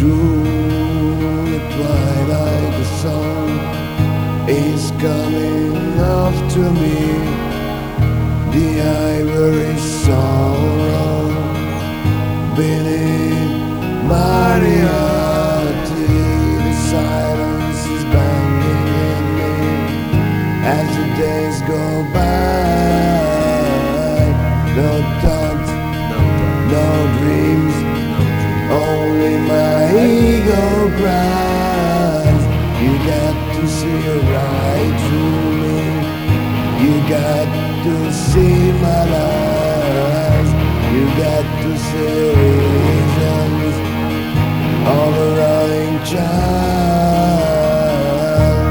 Through the twilight, the sun is coming after me. The ivory sorrow beneath Mariati. The silence is banging in me as the days go by. No thoughts, no dreams, only my ego cries. You got to see right through me. You got to see my lies. You got to see reasons all around child.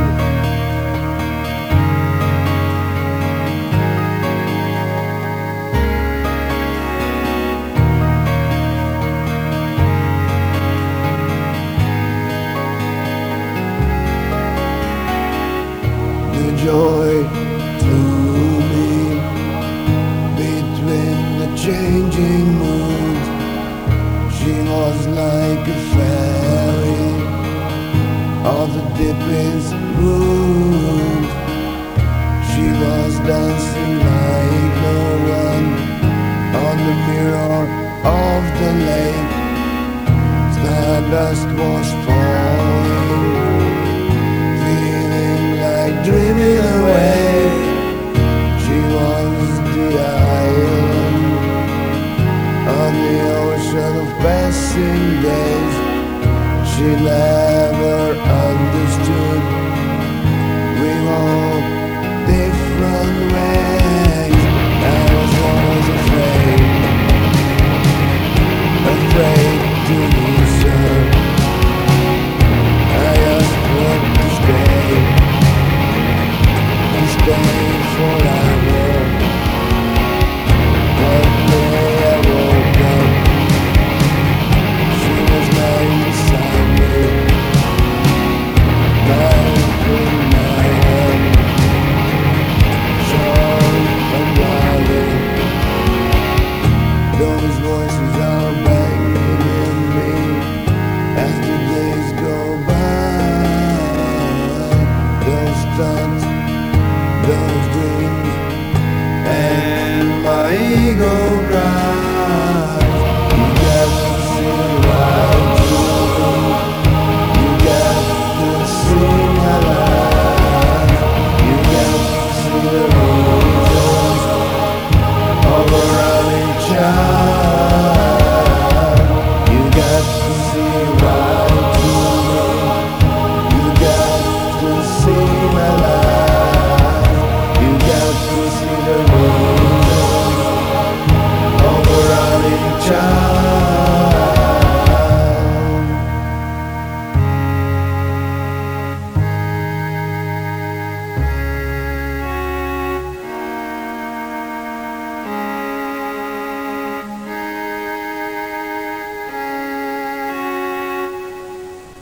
The joy flew me between the changing moods. She was like a fairy of the deepest mood. She was dancing like no one on the mirror of the lake. Stardust was falling, feeling like dreaming away. She was the island on the ocean of passing days. She never understood